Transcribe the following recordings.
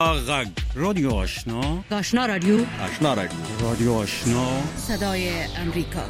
غږ رادیو آشنا رادیو رادیو آشنا صدای امریکا.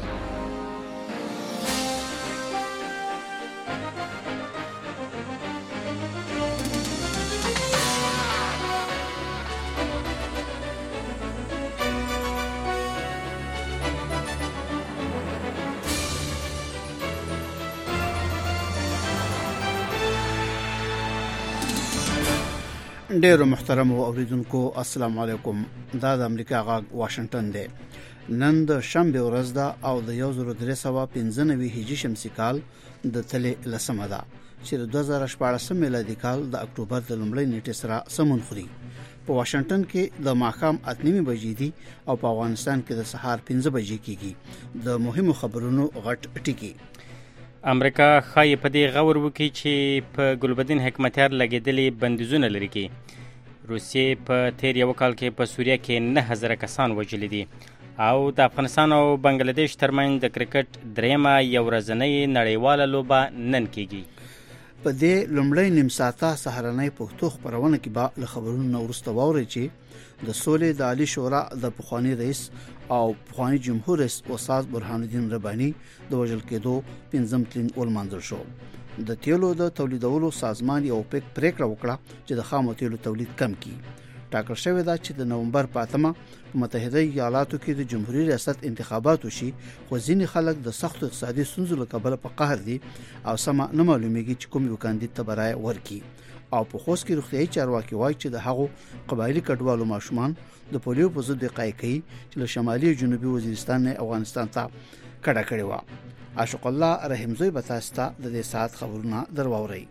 ډیرو محترم اوریدونکو السلام علیکم. دا د امریکا غږ واشنگټن دی. نن د شنبه ورځ ده او د 1395 هجری شمسي کال د تلې لسمه ده چې د 2014 میلادي کال د اکتوبر د لومړۍ نیټې سره سمون خوري. په واشنگټن کې د ماښام 8:30 بجې دي او په افغانستان کې د سهار 5 بجې کېږي. د مهمو خبرونو غټ ټکی. امریکا خای په دې غور وکړي چې په ګلبدین حکمتیار لګیدلې بندیزونه لري کې روسیې په تیر یو کال کې په سوریه کې 9000 کسان وژلي دي او د افغانستان او بنگلاديش ترمنځ د کرکټ دریمه یو ورځنۍ نړیواله لوبه نن کېږي. په دې لومړی نیم ساعته سهارنۍ پښتو خبرونه کې به له خبرونو وروسته واوري چې د سولې د عالی شورا د پخوانی رئیس او پخوانی جمهور رئیس استاد برهان الدین رباني د وژل کېدو 5 تلین ولمانځل شو. د تیلو د تولیدولو سازمان یو پریکړه وکړه چې د خامو تیلو تولید کم کړي. ټاکل شوی دا چې د نومبر په 8 په متحده ایالاتو کې د جمهوریت ریاست انتخابات وشي، خو ځینې خلک د سخت اقتصادي ستونزو له کبله په قهر دي او سم نه معلومیږي چې کوم یو کاندید ته برای ورکړي. او په خوست کې روغتیايي چارواکي وایي چې د هغو قبایلی کډوالو ماشومان د پولیو په ضد وقایع کوي چې له شمالي او جنوبي وزیرستان نه افغانستان ته کډه کړې و. عاشق الله رحمزوی به تاسو ته د دې ساعت خبرونه درواوري.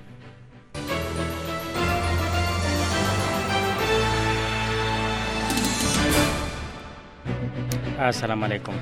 السلام علیکم.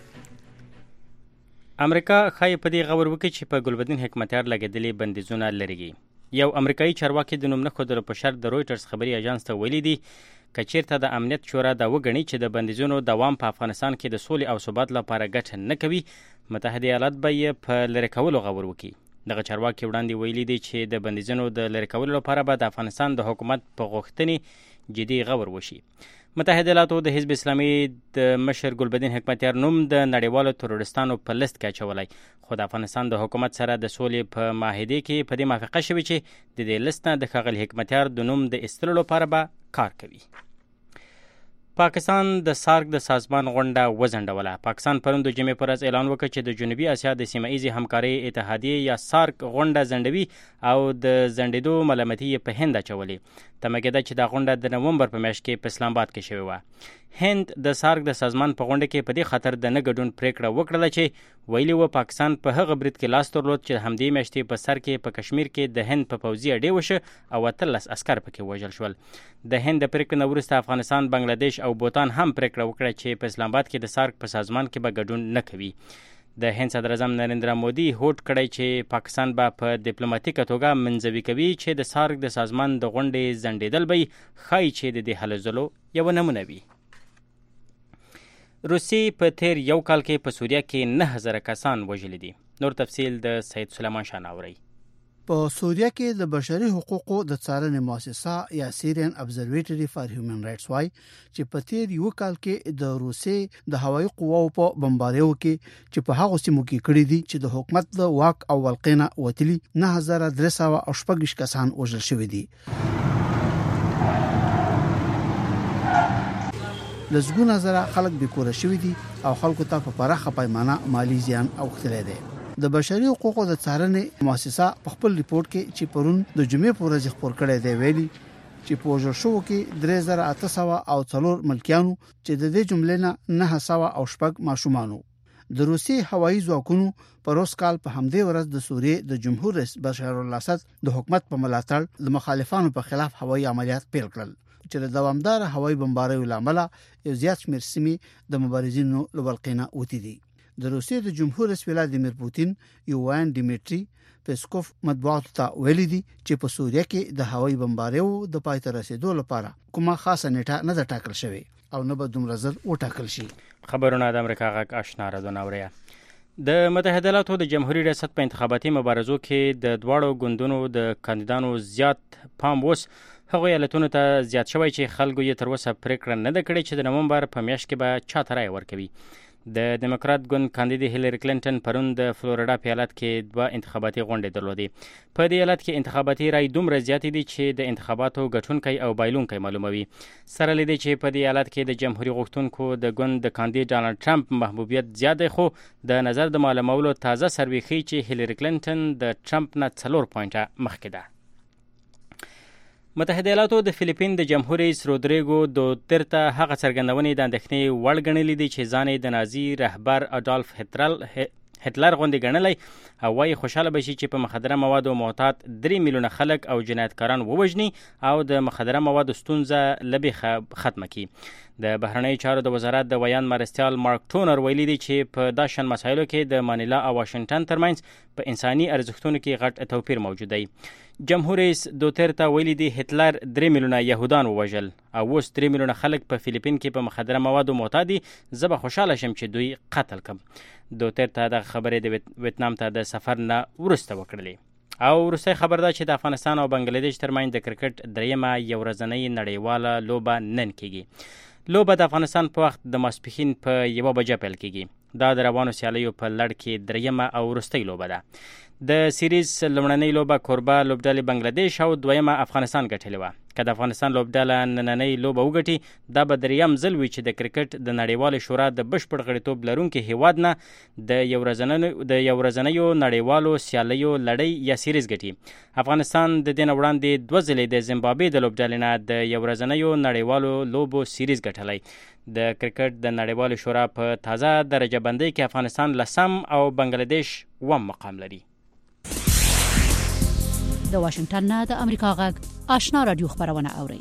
امریکا خای په دې غور وکړي چې په ګلبدین حکمتیار لګیدلې بندیزونه لري. یو امریکایي چارواکي د نوم نه ښودلو په شرط د رویټرز خبري اژانس ته ویلي دي که چیرته د امنیت شورا دا وګڼي چې د بندیزونو دوام په افغانستان کې د سولې او ثبات لپاره ګټه نه کوي، متحده ایالات به یې په لرې کولو غور وکړي. دغه چارواکي وړاندې ویلي دي چې د بندیزونو د لرې کولو لپاره به د افغانستان د حکومت په غوښتنې جدي غور وشي. متحده ایالاتو د حزب اسلامي د مشر ګلبدین حکمتیار نوم د نړیوالو تروریستانو په لیست کې اچولی، خو د افغانستان د حکومت سره د سولې په معاهدې کې په دې موافقه شوې چې د دې لیست نه د ښاغلي حکمتیار د نوم د ایستلو لپاره به کار کوي. پاکستان د سارک د سازمان غونډه وځنډوله. پاکستان پرون د جمعې پر ورځ اعلان وکړ چې د جنوبي اسیا د سیمه ایزې همکارۍ اتحادیې یا سارک غونډه ځنډوي او د ځنډېدو ملامتي په هند اچولې. تمه کېده چې دا غونډه د نومبر په میاشت کې په اسلام آباد کې شوې وه. هند د سارک د سازمان په غونډه کې په دې خاطر د نه ګډون پریکړه وکړه چې ویلي و پاکستان په هغه برید کې لاس درلود چې همدې میاشتې په سر کې په کشمیر کې د هند په پوځي اډې وشه او 13 عسکر پکې وژل شول. د هند د پریکړې نه وروسته افغانستان، بنگلاديش او بوتان هم پریکړه وکړه چې په اسلام آباد کې د سارک په سازمان کې به ګډون نه کوي. د هند صدر اعظم نریندرا مودي هوډ کړی چې پاکستان به په ډیپلوماټیکه توګه منځوي کوي چې د سارک د سازمان د غونډې ځنډېدل به ښایي چې د دې هلو ځلو یوه نمونه وي. روسیې په تیر یو کال کې په سوریه کې 9000 کسان وژلي دي. نور تفصیل د سید سلیمان شاه ناوري. په سوریه کې د بشري حقوقو د څارنې مؤسسه یا سیریان ابزرویټری فار هیومن رائټس وای چې په تیر یو کال کې د روسیې د هوایي قواو په بمباریو کې چې په هغه سیمو کې کړی دي چې د حکومت د واک او ولقینه وتلی 9318 کسان وژل شوی دي. لزګونه زره خلک به کور شوی دي او خلکو ته په پراخه پیمانه مالی زیان اوښتلی دی. د بشري حقوقو د څارنې مؤسسه په خپل ریپورت کې چې پرون د جمعې په ورځ خبر کړی دی ویلي چې په وژل شوو کې 3800 او 4 ملکیانو چې د دې جملې نه 908 ماشومانو. د روسي هوایي ځواکونو په روس کال په همدې ورځ د سوریې د جمهور رئیس بشار الاسد د حکومت په ملاتړ د مخالفانو په خلاف هوایي عملیات پیل کړل چې د دوامدار هوایي بمباریو لامل یو زیات شمېر سیمې د مبارزینو لولقینه وتی دي. د روسیې د جمهور رئیس ولادیمیر پوتین یوان ډیمیټری پیسکوف مطبوعاتو ته ویلي دي چې په سوریه کې د هوایي بمباریو د پای ته رسیدو لپاره کومه خاصه نیټه نه ده ټاکل شوې او نه به دومره ژر وټاکل شي. خبرونه د امریکا غږ آشنا رادیو ناوریا. د متحده ایالاتو د جمهوریت ریاست په انتخاباتي مبارزو کې د دواړو ګوندونو د کاندیدانو زیات پام اوس هغو ایالتونو ته زیات شوی چې خلکو یې تر اوسه پریکړه نه ده کړې چې د نومبر په میاشت کې به چا ته رایه ورکوي. د دیموکرات ګوند کاندید هیلری کلینټن پرون د فلوریډا په ایالت کې 2 انتخاباتي غونډې درلودې. په دې ایالت کې انتخاباتي رای دومره زیاتې دي چې د انتخاباتو ګټونکی او بایلونکی معلوموي. سره له دې چې په دې ایالت کې د جمهوریت غوښتونکو د ګوند د کاندید ډانلډ ټرمپ محبوبیت زیات دی، خو د نظر د معلومولو تازه سروې ښیي چې هیلری کلینټن د ټرمپ نه 4 پوینټه مخکې ده. متحده ایالاتو د فلیپین د جمهور رئیس رودریګو دوترته هغه څرګندونې د اندېښنې وړ ګڼلې دي چې ځان یې د نازي رهبر اډالف هټلر غوندې ګڼلی او وایي خوشحاله به شي چې په مخدره موادو معتاد 3 میلیونه خلک او جنایتکاران ووژني او د مخدره موادو ستونزه لبې ختمه کړي. د بهرنیو چارو د وزارت د ویان مرستیال مارک ټونر ویلي دی چې په دا شان مسایلو کې د مانیلا او واشنگټن ترمنځ په انساني ارزښتونو کې غټ توپیر موجود دی. جمهور رئیس دوترته ویلي دی هټلر 3 میلیونه یهودان ووژل او اوس 3 میلیونه خلک په فلیپین کې په مخدره موادو معتاد دي. زه به خوشحاله شم چې دوی قتل کړم. دوترته د خبرې د ویتنام ته د سفر نه وروسته وکړلې. او وروستی خبر دا چې د افغانستان او بنگلادیش ترمنځ د کرکټ دریمه یو ورځنۍ نړیواله لوبه نن کیږي. لوبه د افغانستان په وخت د ماسپښین په 1 بجه پیل کیږي. دا د روانو سیالیو په لړ کې دریمه او وروستۍ لوبه ده. د سیریز لومړنۍ لوبه کوربه لوبډلې بنگلادیش او دویمه افغانستان ګټلې وه. که د افغانستان لوبډله نننۍ لوبه وګټي دا به دریم ځل وي چې د کرکټ د نړیوالې شورا د بشپړ غړیتوب لرونکي هیواد نه د یو ورځنیو نړیوالو سیالیو لړۍ یا سیریز ګټي. افغانستان د دې نه وړاندې 2 ځلې د زیمبابوې د لوبډلې نه د یو ورځنیو نړیوالو لوبو سیریز ګټلی. د کرکټ د نړیوالې شورا په تازه درجه بندۍ کې افغانستان 10 او بنگلادیش 1 مقام لري. د واشنگټن نه د امریکا غږ آشنا رادیو خبرونه اوري.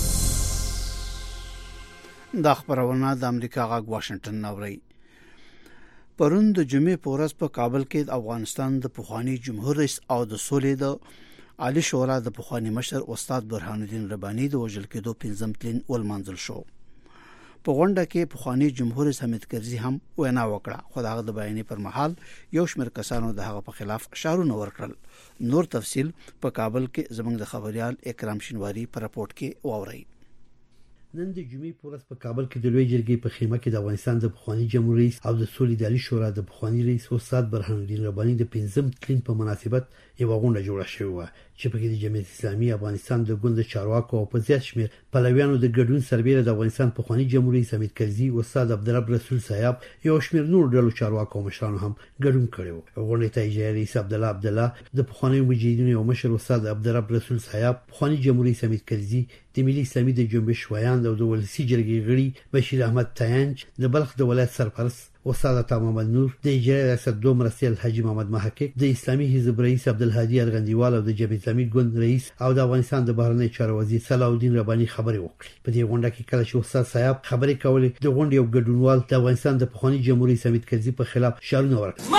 دا خبرونه د امریکا غږ واشنگټن نه اوري. پرون د جمعې په ورځ په کابل کې د افغانستان د پخوانی جمهور رئیس او د سولې د عالی شورا د پخوانی مشر استاد برهان الدین رباني د وژل کېدو 5 تلین ولمنځل شو. په غونډه کې پخوانی جمهور رئیس حامد کرزي هم وینا وکړه، خو دغه د بیانې پر مهال یو شمېر کسانو د هغه په خلاف شعارونه ورکړل. نور تفصيل په کابل کې زموږ د خبريال اکرام شینواری په راپورټ کې واورئ. نن د جمعې په ورځ په کابل کې د لوی جرګې په خیمه کې د افغانستان د پخوانی جمهور رئیس او د سولې د عالی شورا د پخوانی رئیس استاد برهان الدین رباني د 5 تلین په مناسبت یو غونډه جوړه شوې و چې په کې د جمعیت اسلامي افغانستان د ګوند چارواکو او په زیات شمېر پلویانو د ګډون سربېره د افغانستان پخوانی جمهور رئیس حامد کرزي، استاد عبدالرب رسول صاحب، یو شمېر نور ډلو چارواکو او مشرانو هم ګډون کړی و. غونډې ته اجرایي رئیس عبدالله د پخوانی مجاهدینو او مشر استاد عبدالرب رسول صاحب، پخوانی جمهور رئیس حامد کرزي، د ملي اسلامي د جنبش ویاند او د ولسی جرګې غړي بشیر احمد تاینج، د بلخ د ولایت سرپرست استاد عطا محمد نور، د اجرایي ریاست دوه مرستیال حاجی محمد محقق، د اسلامي حزب رئیس عبدالهادي ارغندیوال او د جبهه اسلامي ګوند رئیس او د افغانستان د بهرنی چارو وزیر صلاح الدین رباني خبرې وکړې. په دې غونډه کې کله چې استاد صاحب خبرې کولې، د غونډې یو ګډونوال د افغانستان د پخوانی جمهور رئیس حامد کرزي په خلاف شعارونه ورکړل.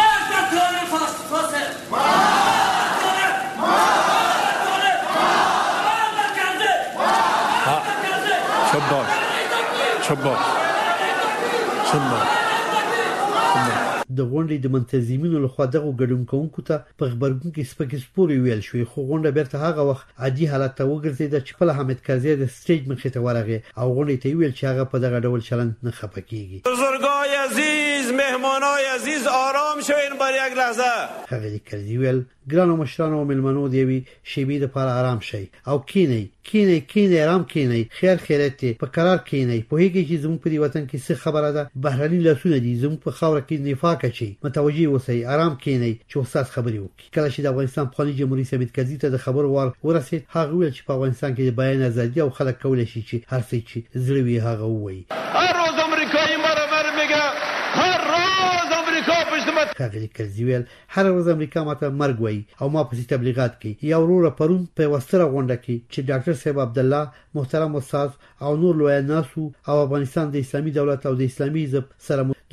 د غونډې د منتظمینو لخوا دغه ګډون کوونکو ته په خبرګون کې سپکې سپورې ویل شوې، خو غونډه بیرته هغه وخت عادي حالت ته وګرځېده چې په حامد کرزي د سټیج مخې ته ورغی او غونډې ته ویل چې هغه په دغه ډول چلند نه خپه کیږي. بزرگای عزیز، مهمانای عزیز، آرام شوین بر یک لحظه. هغه کرزي ویل ګرانو مشرانو او ملمنو دی وی شیبې د لپاره آرام شي او کینی آرام کینی، خیر خیرت په قرار کینی. په هیڅ کې زموږ په وطن کې څه خبره ده، بهرني لاسونه دي زموږ په خاور کې نفاق چي، متوجي اوسئ، آرام کینی چې استاد خبري وکړي. کله چې د افغانستان پخوانی جمهور رئیس حامد کرزي ته د خبر ورسید، هغه ویل چې په افغانستان کې د بیان ازادي او خلک کولای شي چې هر څه چې زړه وي هغه وایي. هر روز امریکایی مرمر میگه، هر روز امریکا پشت هغه کرزي ویل هر ورځ امریکا ماته مرګ وایي او ما په تبلیغات کې یا ورور پرون په وستره غونډه کې چې ډاکټر صاحب عبدالله محترم استاد او نور لوی ناسو او افغانستان د اسلامي دولت او د اسلامي حزب سره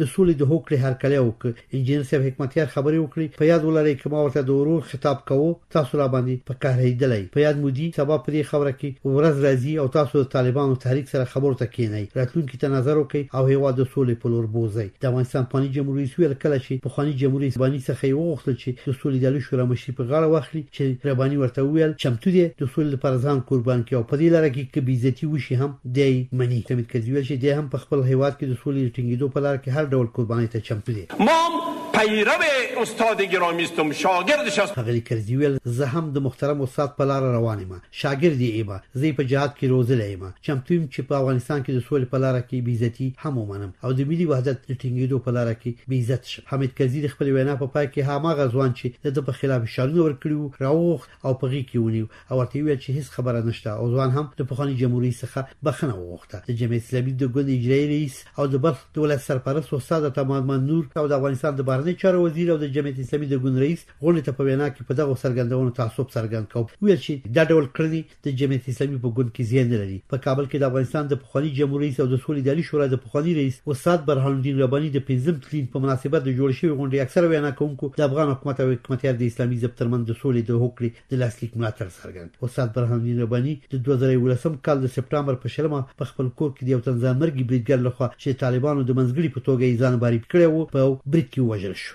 د سولې د هوکړې هرکلی وکړ. انجنیر صاحب حکمتیار خبرې وکړي. په یاد ولرئ چې ما ورته د ورور خطاب کوو، تاسو را باندې په کار هیدلای. په یاد مودي سبا پرې خبره کې ورځ راځي او تاسو د طالبانو تحریک سره خبرو ته کېنئ، راتلونکي ته نظر وکړئ او هیواد د سولې په لور بوځئ. د افغانستان پخواني جمهوریت رئیس ویل کله چې پخواني جمهوریت رباني څخه یې وغوښتل چې د سولې د عالی شورا مشري په غاړه واخلي، چې رباني ورته ویل چمتو دی د سولې لپاره ځان قربان کړي او په دې لاره کې که بیزتي وشي هم دی مني. حمید کرزي ویل چې دی هم په خپل هیواد کې د سولې ټینګېدو په لاره کې هر ډول قرباني ته چمتو دی. ما پیرو استاد گرامی هستم، شاگردش هستم. هغه کرزي ویل زه هم د محترم استاد په لار روان یم، شاګرد یې یم، زه په جهاد کې روزل یم، چمتو یم چې په افغانستان کې د سولې په لار کې بیزتي هم ومنم او د ملي وحدت د ټینګېدو په لار کې بیزت شم. حمید کرزي د خپل وینا په پای کې هغه ځوان چې د په خلاف شالونه ورکړي راوغ او په غي کې ونیو او ورته ویل چې هیڅ خبره نشته او ځوان هم د پخواني جمهوریت څخه بخښنه وغوښته. د جمعیت اسلامي د ګوند اجرایي رئیس او د بلخ دولت سرپرست استاد تمام نور او د افغانستان د بهرنی چارو وزیر او د جمعیت اسلامي د ګوند رئیس غونډه ته په وینا کې په دغه څرګندونو تعصب څرګند کړ. ویل چې دا ډول کړنې د جمعیت اسلامي په ګوند کې زیان لري. په کابل کې د افغانستان د پخواني جمهوریت او د سولې د عالی شورا د پخواني رئیس استاد برهان الدین رباني د 5 تلین په مناسبت د جوړ شوی غونډې اکثره وینا کوونکو د افغان حکومت او حکومتیار د اسلامي ضبط ترمن د سولې د هوکړې د لاسلیک ملاتړ څرګند. استاد برهان الدین رباني د 2018 کال د سپټمبر په شلمه په خپل کور کې د یو تنظیم مرګي بریدګر لخوا چې طالبانو د منځګړي په توګه یې ځان باری کړی وو په برید کې وژل شو.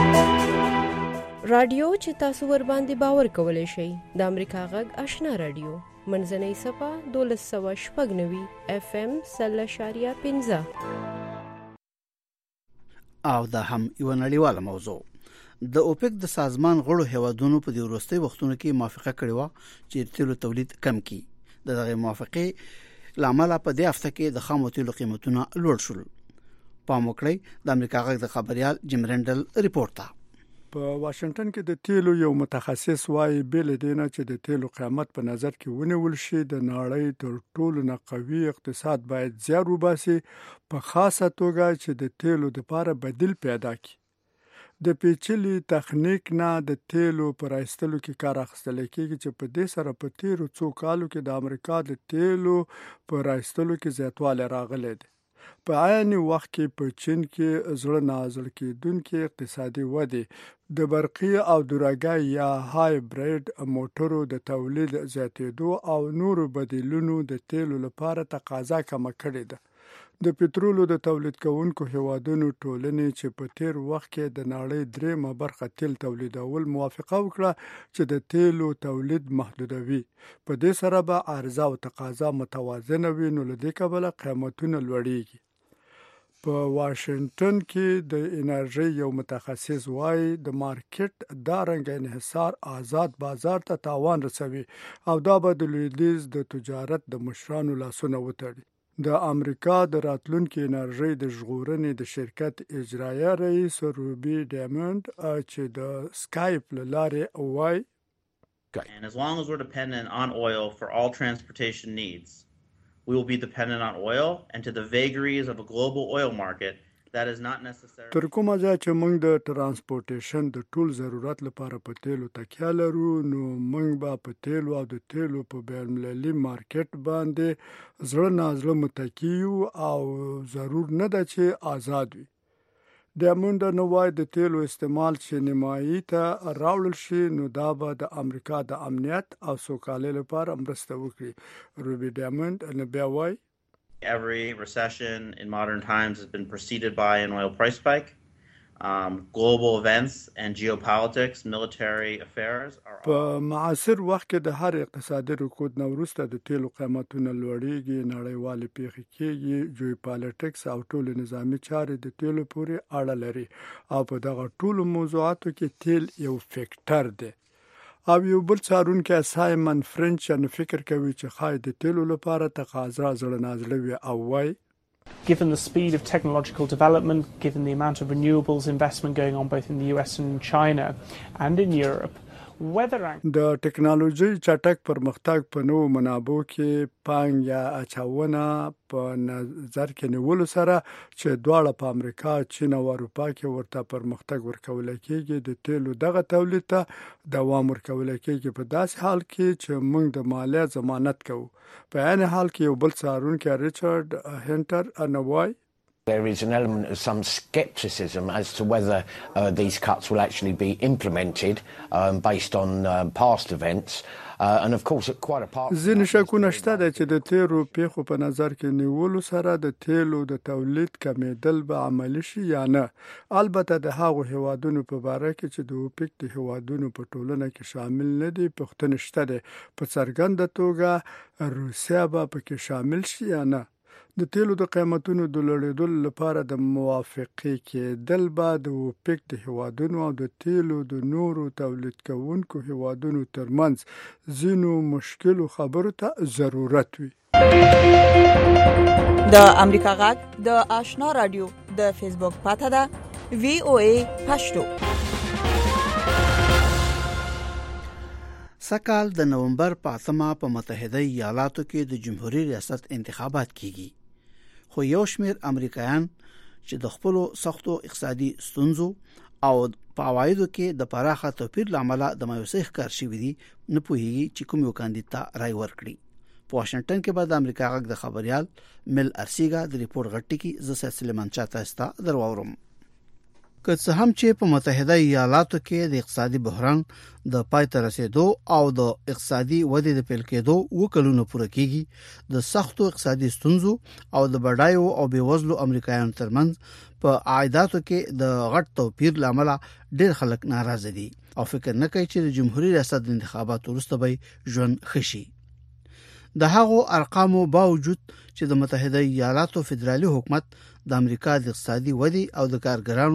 رادیو چې تاسو ور باندې باور کولای شئ د امریکا غږ آشنا رادیو منځنۍ صفه 1290 FM 0.15 او دا هم یو نړیواله موضوع. د اوپک د سازمان غړو هیوادونو په دې وروستي وختونو کې موافقه کړې و چې تیلو تولید کم کړي. دغه موافقه لامل په دې هفته کې د خامو تیلو قیمتونه لوړ شول. پام وکړئ د امریکا غږ د خبريال جیم رندل ریپورت ته. په واشنگټن کې د تیلو یو متخصص وايي بل دینه چې د تیلو قیمت په نظر کې ونیول شي د نړۍ تر ټولو نه قوي اقتصاد باید زیار وباسي په خاصه توګه چې د تیلو لپاره بدیل پیدا کړي. د پیچلي تخنیک نه د تیلو پر ایستلو کې کار اخیستل کېږي چې په دې سره په تیرو څو کالو کې د امریکا د تیلو پر ایستلو کې زیاتوالی راغلی دی. په عین وخت کې په چین کې زړه نازل کېدونکې اقتصادي ودې د برقي او دوراګای یا هایبرید موټرو د تولید زیاتېدو او نورو بدیلونو د تیلو لپاره تقاضا کمه کړې ده. د پټرولو د تولید کوونکو هیوادونو ټولنې چې په تیر وخت کې د نړۍ دریمه برخه تیل تولیدول موافقه وکړه چې د تیلو تولید محدودوي. په دې سره به عرضه او تقاضا متوازنه وي نو له دې کبله قیمتونه لوړیږي. په واشنگټن کې د انرژي یو متخصص وايي د مارکیټ دا رنګ انحصار آزاد بازار ته تاوان رسوي او دا به د لویدیځ د تجارت د مشرانو لاسونه وتړي. د امریکا د راتلونکي انرژي د ژغورنې د شرکت اجرایه رئیس روبي ډایموند چې د سکایپ له لارې وایي And as long as we're dependent on oil for all transportation needs, we will be dependent on oil and to the vagaries of a global oil market that is not necessary. تر کومه ځای چې موږ د ترانسپورټیشن د ټول ضرورت لپاره په تیلو تکیه لرو نو موږ به په تیلو او د تیلو په بین‌المللي مارکیټ باندې زړه نازله متکی او ضرور نه ده چې آزاد وي. ډایموند نو وايي د تیلو استعمال چې نیمایي ته راوړل شي نو دا به د امریکا د امنیت او سوکالۍ لپاره مرسته وکړي. روبي ډایموند نو بیا وايي Every recession in modern times has been preceded by an oil price spike. Global events and geopolitics, military affairs are په معاصر وخت کې د هر اقتصادي رکود نه وروسته د تیلو قیمتونه لوړیږي، نړیوالې پیښې کېږي، جیوپالیټکس او ټول نظامی چارې د تیلو پورې اړه لري او په دغه ټولو موضوعاتو کې تیل یو فیکټر دی. او یو بل څارونکی سایمن فرنچ فکر کوي چې خای د تیلو لپاره تقاضا زړه نازله وي او وایي Given the speed of technological development, given the amount of renewables investment going on both in the US and China and in Europe, د ټکنالوژي چټک پرمختګ په نوو منابعو کې پانګ یا اچونه په نظر کې نیولو سره چې دواړه په امریکا، چین او اروپا کې ورته پرمختګ ورکول کېږي د تیلو دغه تولید ته دوام ورکول کېږي په داسې حال کې چې موږ د مالیه ضمانت کوو. په عین حال کې یو بل څارونکی ریچارډ هنټر انوای There is an element of some skepticism as to whether these cuts will actually be implemented based on past events. And of course, quite apart ځینې شکونه شته چې د تیرو پیښو په نظر کې نیولو سره د تیلو د تولید کمیدل به عملی شي یا نه. البته د هغو هیوادونو په باره کې چې د اوپک د هیوادونو په ټولنه کې شامل نه دي پوښتنه شته ده په څرګنده توګه روسیا به پکې شامل شي یا نه. د تیلو د قیمتونو د لوړېدو لپاره د موافقې کېدل به د اوپک د هیوادونو او د تیلو د نورو تولید کوونکو هیوادونو ترمنځ ځینو مشکلو خبرو ته ضرورت وي. د امریکا غږ د آشنا رادیو د فیسبوک پاته ده VOA پښتو. سکهال د نومبر په 8 په متحده ایالاتو کې د جمهوریت ریاست انتخابات کیږي. خو یو شمېر امریکایان چې د خپل سختو اقتصادي ستونزو او په عوایدو کې د پراخه توپیر لامل د مایوسۍ ښکار شوی دي نه پوهیږي چې کوم یو کاندید ته رای ورکړي. په واشنگټن کې بعد امریکا غږ د خبريال مل ارسیګا د ریپورت غټي کې زسه سلیمان چاته استا درواورم. که څه هم چې په متحده ایالاتو کې د اقتصادي بحران د پای ته رسیدو او د اقتصادي ودې د پیل کېدو وکړونو پوره کیږي د سختو اقتصادي ستونزو او د بډایو او بیوزلو امریکایانو ترمنځ په عایداتو کې د غټ توپیر لامل ډېر خلک ناراضه دي او فکر نه کوي چې د جمهوریت ریاست د انتخاباتو وروسته به ژوند خشي. د هغو ارقامو باوجود چې د متحده ایالاتو فدرالي حکومت د امریکا د اقتصادي ودې او د کارګرانو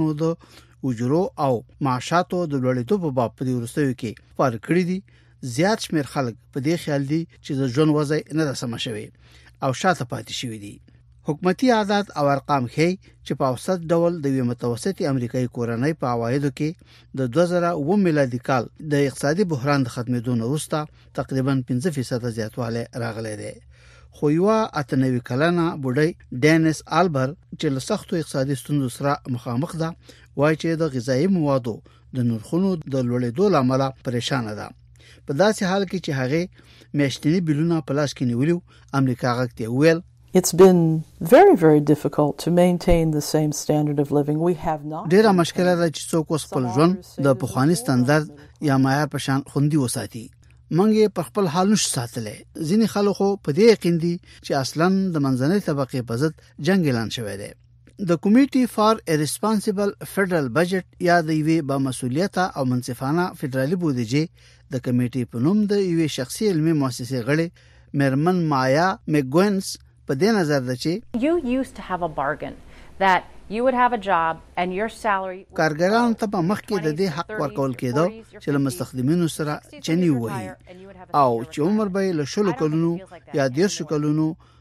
د اجورو او معاشاتو د لوړېدو په باب په وروستیو کې فرق کړی دي، زیات شمېر خلک په دې خیال دي چې د ژوند وضع نه ده سم شوی او شاته پاتې شوی دي. حکومتي عادت او ارقام ښیي چې په اوسط ډول د یو متوسطي امریکایي کورنۍ په عوایدو کې د 2009 میلادي کال د اقتصادي بحران د ختمېدو وروسته تقریبا 5% زیاتوالی راغلی دی. خو یو 98 کلنه بوډۍ ډینس آلبر چې له سختو اقتصادي ستونزو سره مخامخ ده وایي چې د غذایی موادو د نرخونو د لوړېدو لامل پریشان ده. په داسې حال کې چې هغه میاشتنی بیلونه په لاس کې نیولیو امریکا غږ ته ویل It's been very, very difficult to maintain the same standard of living. We have not. ډیره مشکله ده چې څوک خپل ژوند د پخوانی ستاندرد یا معیار په شان خوندي وساتي. منګه په خپل حال نش ساتلې. ځینې خلکو په دې یقین دي چې اصلاً د منځنۍ طبقه په ضد جنگ اعلان شوی دی. د کمیټي فار ا ریسپانسیبل فدرال بجټ یا د یوې با مسؤلیت او منصفانه فدرالي بودیجه د کمیټي په نوم د یوې شخصي علمي مؤسسې غړي مرمن مایا میګوینس په دې نظر ده چې you used to have a bargain that you would have a job and your salary کارګرانو ته په مخ کې د دې حق ورکول کېدو چې له مستخدمینو سره چني وایي او چې عمر به له 10 کلونو یا 10 کلونو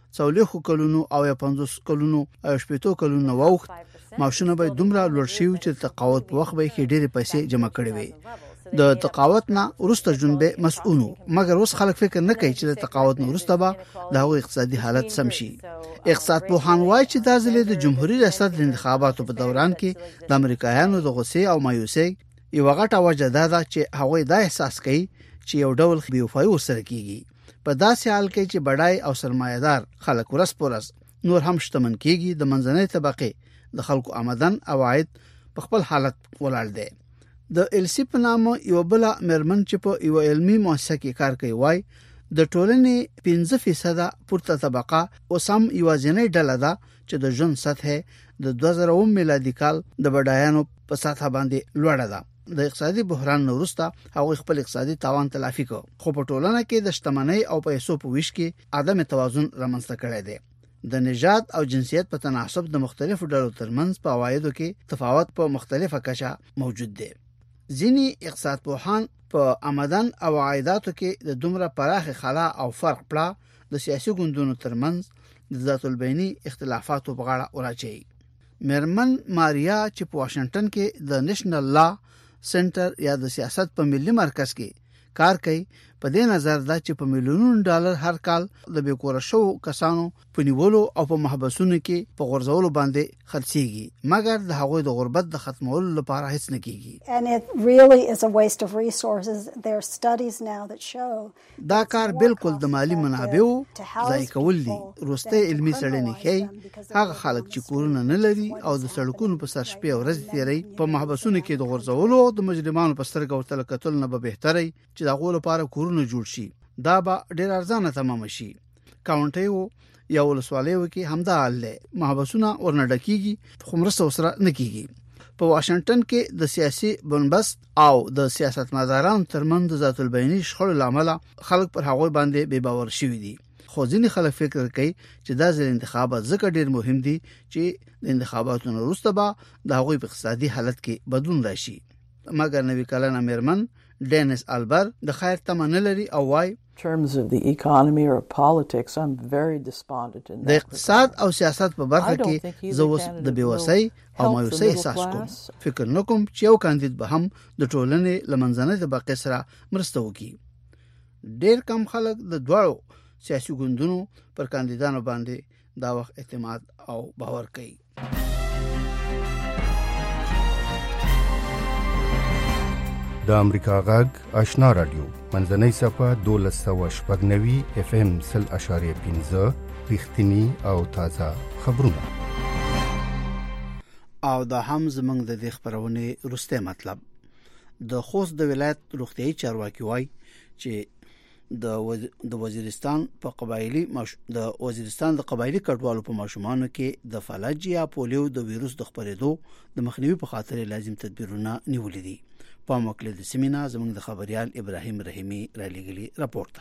40 کلونو او 50 کلونو او 70 کلونو وخت ماشونه به دومره لوړ شي چې تقاعد په وخت به کې ډېر پیسې جمع کړي وي. د تقاعد نه ورسته ژوند به مسؤونو مګر اوس خلک فکر نه کوي چې د تقاعد نه ورسته به د هغوی اقتصادي حالت سم شي. اقتصاد پوهان وایي چې دا ځلې د جمهوریت ریاست د انتخاباتو په دوران کې د امریکایانو د غوسې او مایوسۍ یو غټه وجه ده چې هغوی دا احساس کوي چې یو ډول بیوفایي ورسره کیږي. په داسې حال کې چې بډای او سرمایه‌دار خلک ورس پورس نور هم شتمن کیږي، د منځنۍ طبقه د خلکو آمدن او عاید په خپل حالت ولاړ دی. د السی په نامه یو بل مرمن چې په یو علمي مؤسسه کې کار کوي وای د ټولنې 15% پورته طبقه او سم یوازینۍ ډله ده چې د ژوند سطح د 2009 میلادي کال د بډایانو په سطح باندې لوړه ده. د اقتصادي بحران وروسته هغه خپل اقتصادي تاوان تلافي کو خو په ټولنه کې د شتمنۍ او پیسو په ویش کې عدم توازن رامنځته کړی دی. د نژاد او جنسیت په تناسب د مختلفو ډلو ترمنځ په عوایدو کې تفاوت په مختلفه کچه موجود دی. ځینې اقتصاد پوهان په آمدن او عایداتو کې د دومره پراخه خلا او فرق پړه د سیاسي ګوندونو ترمنځ د ذات البیني اختلافاتو په غاړه وراچي. مرمن ماریا چې په واشنگټن کې د نېشنل لا سنټر یا د سیاست په ملي مرکز کې کار کوي. په دې نظر دا چې په میلیونونو ډالر هر کال د بیکوره شو کسانو په نیولو او په محبسونو کې په غرزولو باندې خرڅيږي مګر د هغوی د غربت د ختمولو لپاره هیڅ نه کیږي. And it really is a waste of resources. There are studies now that show دا کار بالکل د مالی منابعو ضایع کول دي. روسته علمي څېړنې ښيي هغه خلک چې کورونه نه لري او د سړکونو په سر شپې او ورځې تیري په محبسونو کې د غرزولو او د مجرمانو په سترګو ورته کتل نه به بهتري چې دا غول لپاره کورونه جوړ شي. دا به ډیر ارزانه تمام شي. کاونټي یا ولسوالیو کې همدا حل له محبسونه ورنډکیږي خو مرسته وسره نه کیږي. په واشنگټن کې د سیاسي بنبست او د سیاستمدارانو ترمنځ د ذات البیني شخړو لامل خلک پر هغه باندې بے باور شوي دي. خو ځینې خلک فکر کوي چې دا ځل انتخابات ځکه ډیر مهم دي چې د انتخاباتو وروسته به د هغوی په اقتصادي حالت کې بدلون راشي. مګر نوی کلن امرمن ډینس البر د خیر تمنه لري او وايي terms of the economy or politics I'm very despondent in د اقتصاد او سیاست په برخه کې زوس د بیوسۍ او مایوسۍ احساس کوم. فکر نکوم چې یو کاندید به هم د ټولنې لمنځنه د بقا سره مرسته وکړي. ډیر کم خلک د دوړو سیاسي ګوندونو پر کاندیدانو باندې دا وخت اعتماد او باور کوي. د امریکا غږ آشنا رادیو منځنۍ صفه 1290 اف ام 0.15 رښتینی او تازه خبرونه. او دا هم زمنګ د دې خبرونه روسته مطلب د خوست د ولایت روغتيایي چارواکي وای چې د وزیرستان په قبایلی د وزیرستان د قبایلی کډوالو په ماشومانو کې د فلج یا پولیو د وایروس د خپرېدو د مخنیوي په خاطر لازم تدبیرونه نیولې دي. په موکل د سیمینا زموږ د خبريال ابراهیم رحیمی را لګلی راپورټ.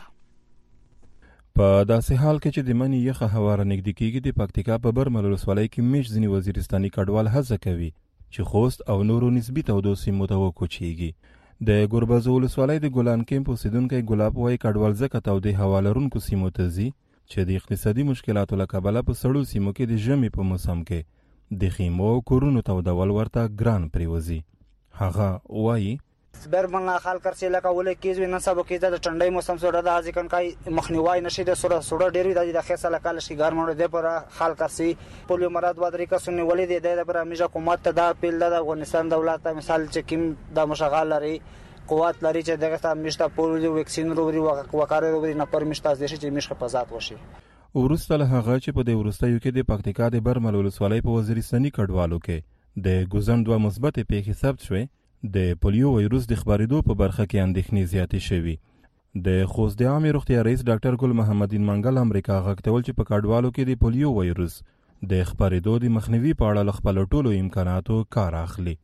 په داسې حال کې چې د منی یخه هوا را نږدې کېږي د پکتیکا په برمل ولسوالۍ کې میش ځینې وزیرستاني کډوال هڅه کوي چې خوست او نورو نسبی تودو سیمو ته وکوچیږي. د ګوربز ولسوالۍ د ګلان کیمپ اوسیدونکو ګلاب وای کډوال زکه تودې هوا لرونکو سیمو ته ځي چې د اقتصادي مشکلاتو له کبله په سړو سیمو کې د ژمي په موسم کې د خیمو کورونو تودول ورته ګران پریوزي. هغه وایي برمن خال کرسي لکه ولې کیږي نن سبا کې د ټنډي موسم سره د ځکن کای مخنیوي نشي د سره ډېری د خاصه لکه شي ګرمونو د پر خال کرسي پولیو مراد وادري کا سنې ولې د پر میجا حکومت ته د پیل د افغانستان دولت مثال چې کیم د مشغال لري قوت لري چې دغه ته مشته پولیو ویکسین وروړي وکړي وروړي نه پر مشته ځي چې مشخه پزات وشي. ورسته له هغه چې په د ورستیو کې د پکتیکا د برمل ولسوالۍ په وزیرستاني کډوالو کې د ګوزن دوه مثبت پیښې ثبت شوې. د پولیو وایروس د خبرېدو په برخه کې اندېښنې زیاتې شوي. د خوست د عامې روغتیا رئیس ډاکټر ګل محمدین منګل امریکا غږ چې په کډوالو کې د پولیو وایروس د خبرېدو د مخنیوي په اړه له خپلو ټولو امکاناتو کار اخلي.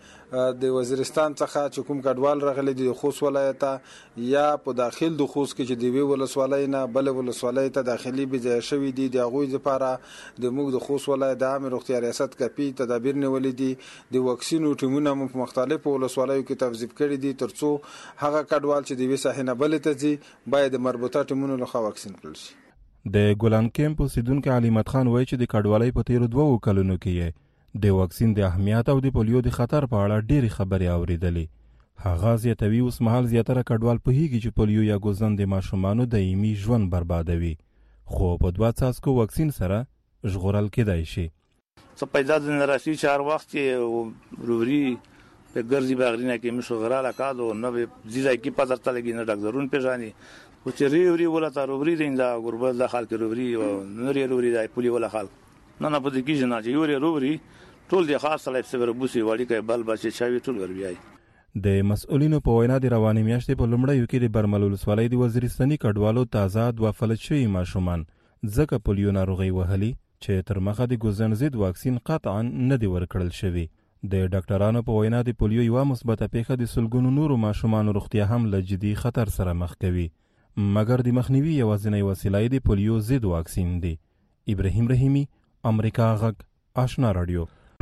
د وزیرستان څخه چې کوم کډوال راغلي د خوست ولایت یا په داخل د خوست کې چې دی ولسوالۍ نه بل ولسوالۍ ته داخلي بځای شوی دي د غوي لپاره د موږ د خوست ولایت د عام روغتیا ریاست کپی تدابیر نیولې دي د واکسینو ټیمونه په مختلفو ولسوالیو کې توظیف کړي دي ترڅو هغه کډوال چې د وی ساحنه بل ته ځي باید مربوطه ټیمونو له واکسین کړل شي. د ګلان کیمپ اوسیدونکو علي مت خان وایي چې د کډوالۍ په تیر 2 کلونو کې د واکسین د اهمیت او د پولیو د خطر په اړه ډېری خبرې اوریدلې. هغه زیاتوي اوس مهال زیاتره کډوال پوهیږي چې پولیو یا ګوزن د ماشومانو دایمي ژوند بربادوي خو په 2 څاڅکو واکسین سره ژغورل کېدای شي. څه پیدا د نراسي 4 وخت رووري په ګرځي باغرینه کې مشو غراله کادو نو ځای کې پاتر تلګي نه ډاکټرون پیژاني او چې ریوري ولا ترووري د غربت د خلک رووري او نوري رووري د پولیو ولا خلک نه په دې کې نه چې یوري رووري ټول د خاص لایف سره بوسي وړي کې بل بچي چاوي ټول وربيای. د مسؤلینو په وینا د رواني میاشتې په لومړیو کې د برمل ولسوالۍ د وزیرستاني کډوالو تازه 2 فلج شوي ماشومان ځکه پولیو ناروغي وهلي چې تر مخه د ګوزن ضد واکسین قطعا نه دی ورکړل شوی. د ډاکټرانو په وینا د پولیو یو مثبته پیښه د سلګونو نورو ماشومانو روغتیا هم له جدي خطر سره مخ کوي مګر د مخنیوي یوازینۍ وسیله د پولیو ضد واکسین دی. ابراهیم رحیمی امریکا غږ آشنا رادیو.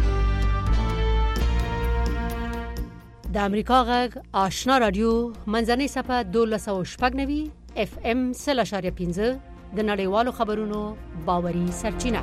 د امریکا غږ آشنا رادیو منځنۍ صفه 1290 اف ام 0.15 د نړیوالو خبرونو باوري سرچینه.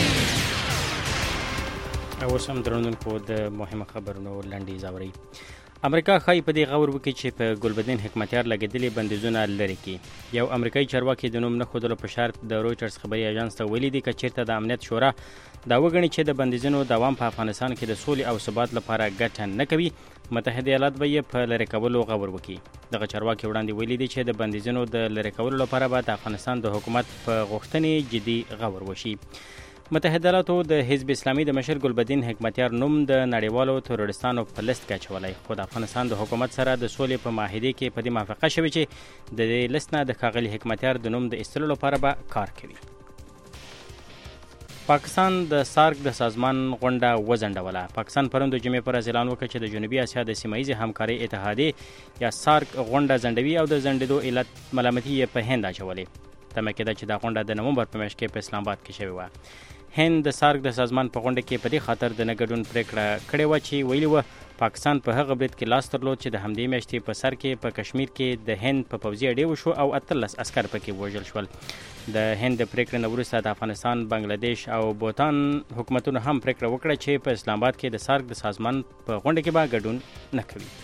اوس هم درنونکو د مهمه خبرونو لنډیز اوري. امریکا خای په دې غور وکړي چې په ګلبدین حکمتیار لګیدلي بندیزونه لري کې یو امریکایي چارواکي د نوم نه ښودلو په شرط د رویټرز خبري اژانس ته ویلي دي چې چیرته د امنیت شورا دا وګڼي چې د بندیزونو دوام په افغانستان کې د سولې او ثبات لپاره ګټه نه کوي متحده ایالات به یې په لری کولو غور وکړي دغه چارواکي وړاندې ویلي دي چې د بندیزونو د لری کولو لپاره به د افغانستان د حکومت په غوښتنې جدي غور وشي متحده ایالاتو د حزب اسلامي د مشر ګلبدین حکمتیار نوم د نړیوالو تروریستانو په لیست کې اچولی خو د افغانستان د حکومت سره د سولې په معاهده کې په دې موافقه شوې چې د دې لیست نه د ښاغلي حکمتیار د نوم د ایستلو لپاره به کار کوي پاکستان د سارک د سازمان غونډه وځنډوله پاکستان پرون د جمعې پر اعلان وکړ چې د جنوبي اسیا د سیمه ییزې همکارۍ اتحادیې یا سارک غونډه ځنډوي او د ځنډېدو علت ملامتي یې په هند اچولې تمه کېده چې دا غونډه د نومبر په میاشت کې په اسلام آباد کې شوې وه هند د سارک د سازمان په غونډه کې په دې خاطر د نه ګډون پریکړه کړې وه چې ویلي وه پاکستان په هغه برید کې لاس درلود چې د همدې میاشتې په سر کې په کشمیر کې د هند په پوځي اډې وشو او 18 عسکر پکې وژل شول د هند د پریکړې نه وروسته د افغانستان بنگلاديش او بوتان حکومتونو هم پریکړه وکړه چې په اسلام آباد کې د سارک د سازمان په غونډه کې به ګډون نه کوي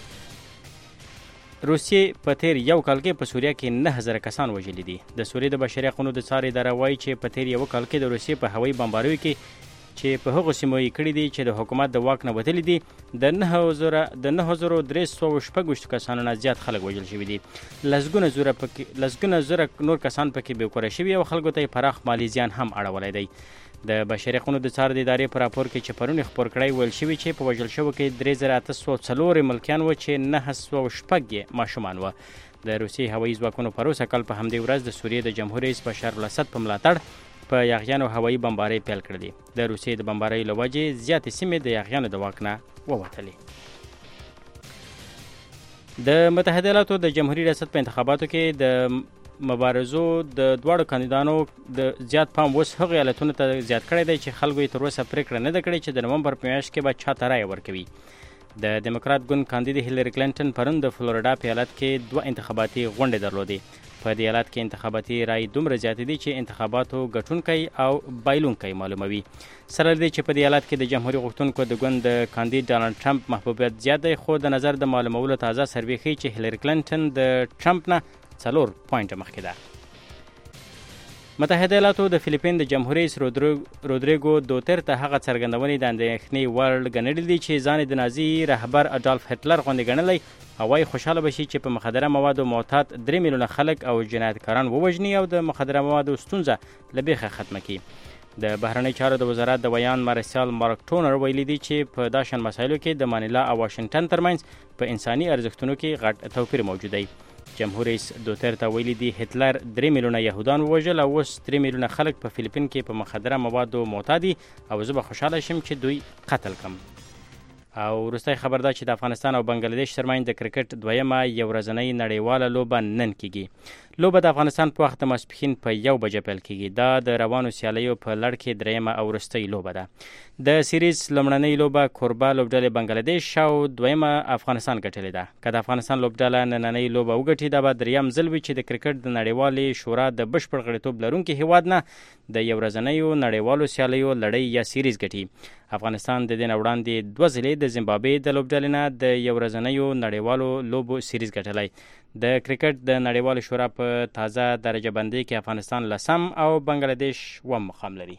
روسیې په تیر یو کال کې په سوریه کې 9000 کسان وژلي دي د سوریې د بشري حقوقو د څار اداره وایي چې په تیر یو کال کې د روسیې په هوایي بمباریو کې چې په هغو سیمو یې کړي دي چې د حکومت د واک نه وتلي دي د 9316 کسانو نه زیات خلک وژل شوي دي لسګونه زره نور کسان پکې بېکوره شوي او خلکو ته یې پراخ مالي زیان هم اړولی دی د بشري حقوقو د څار د ادارې په راپور کې چې پرون خپور کړی ویل شوي چې په وژل شوو کې 3804 ملکیان و چې 906 ماشومان و د روسیې هوایي ځواکونو پروسه کال په همدې ورځ د سوریې د جمهور رئیس بشار الاسد په ملاتړ په یاغیانو هوایي بمبارۍ پیل کړې د روسیې د بمبارۍ له وجې زیاتې سیمې د یاغیانو د واک نه ووتلې د متحده ایالاتو د جمهوریت ریاست په انتخاباتو کې د مبارزو د دواړو کاندیدانو د زیات پام اوس هغو ایالتونو ته زیات کړی دی چې خلکو یې تر اوسه پرېکړه نه ده کړې چې د نومبر په میاشت کې به چا ته رایه ورکوي د ډیموکرات ګوند کاندید هیلری کلینټن پرون د فلوریډا په ایالت کې 2 انتخاباتي غونډې درلودې په دې ایالت کې انتخاباتي رای دومره زیاتې دي چې انتخاباتو ګټونکی او بایلونکی معلوموي سره دې چې په دې ایالت کې د جمهوریت غوښتونکو د ګوند کاندید ډانلډ ټرمپ محبوبیت زیات دی خو د نظر د معلومولو تازه سروې ښیي چې هیلری کلینټن د ټرمپ نه 4 پوینټه مخکې ده متحده ایالاتو د فلیپین د جمهور رئیس رودریګو دوترته هغه څرګندونې د اندېښنې وړ ګڼلې دي چې ځان د نازي رهبر اډالف هټلر غوندې ګڼلی او وايي خوشحاله بشي چې په مخدره موادو معتاد 3 میلیونه خلک او جنایتکاران ووژني او د مخدره موادو ستونزه له بیخه ختمه کړي د بهرنۍ چارو د وزارت د ویان مارشال مارک ټونر ویلي دي چې په دا شان مسایلو کې د مانیلا او واشنگټن ترمنځ په انساني ارزښتونو کې غټ توپیر موجود دی جمهور رئیس دوترته ویلي دي هټلر 3 میلیونه یهودان ووژل او اوس 3 میلیونه خلک په فلیپین کې په مخدره موادو معتاد دي او زه به خوشحاله شم چې دوی قتل کړم او وروستی خبر دا چې د افغانستان او بنگلاديش ترمنځ د کرکټ دویمه یو ورځنۍ نړیواله لوبه نن کیږي لوبه د افغانستان په وخت ماسپښین په 1 بجه پیل کیږي دا د روانو سیالیو په لړ کې دریمه او وروستۍ لوبه ده د سیریز لومړنۍ لوبه کوربه لوبډلې بنگلاديش او دویمه افغانستان ګټلې ده که د افغانستان لوبډله نننۍ لوبه وګټي دا به دریم ځل وي چې د کرکټ د نړیوالې شورا د بشپړ غړیتوب لرونکي هیواد نه د یو ورځنیو نړیوالو سیالیو لړۍ یا سیریز ګټي افغانستان د دې نه وړاندې 2 ځلې د زیمبابوې د لوبډلې نه د یو ورځنیو نړیوالو لوبو سیریز ګټلی د کرکټ د نړیوالو شورا په تازه درجه بندۍ کې افغانستان لسم او بنگلاديش اووم مقام لري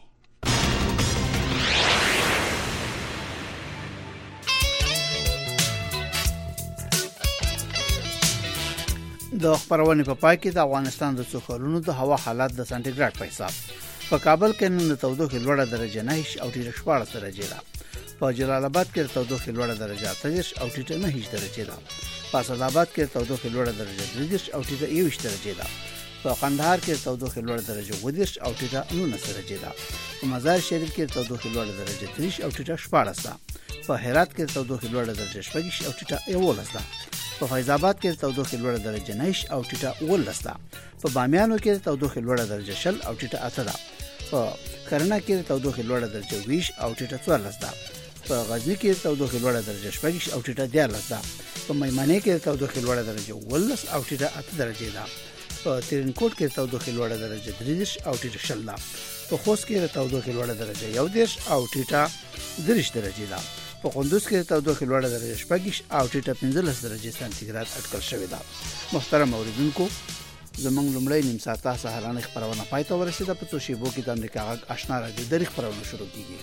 د خبرونې په پای کې د افغانستان د څو کلونو د هوا حالات د سانتیګریډ په حساب په کابل کې نن د تودوخې لوړه درجه 9 او ټیټه 14 درجه ده په جلال آباد کې د تودوخې لوړه درجه 8 او ټیټه 9 درجه ده په اسداباد کې د تودوخې لوړه درجه 3 او ټیټه 21 درجه ده په قندهار کې د تودوخې لوړه درجه 9 او ټیټه 19 درجه ده په مزار شریف کې د تودوخې لوړه درجه 3 او ټیټه 14 ده په هرات کې د تودوخې لوړه درجه 6 او ټیټه 11 ده په فیض آباد کې د تودوخې لوړه درجه 9 او ټیټه 19 ده په بامیانو کې د تودوخې لوړه درجه 10 او ټیټه 8 ده په کرنا کې د تودوخې لوړه درجه 20 او ټیټه 14 ده په غزنی کې د تودوخې لوړه درجه 6 او ټیټه 14 ده په میمنې کې د تودوخې لوړه درجه 19 او ټیټه 8 درجه ده په ترینکوټ کې د تودوخې لوړه درجه 30 او ټیټه 10 ده په خوست کې د تودوخې لوړه درجه 11 او ټیټه 30 درجه ده په قندوز کې تودوخه لوړه درجه 6 او ټیټه 15 درجه سانتیګراد اټکل شوې ده. محترم اوریدونکو، زمونږ لومړی نیم ساعته سهارانه خبرونه پای ته ورسېده. په څو شیبو کې د امریکا غږ آشنا راډیو د خبرونه شروع کیږي.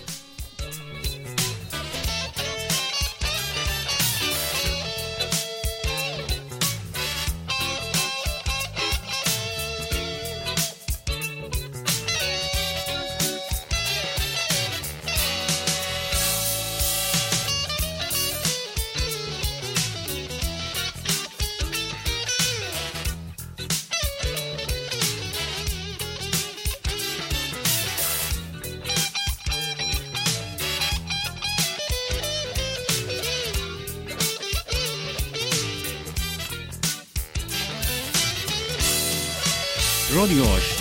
رادیو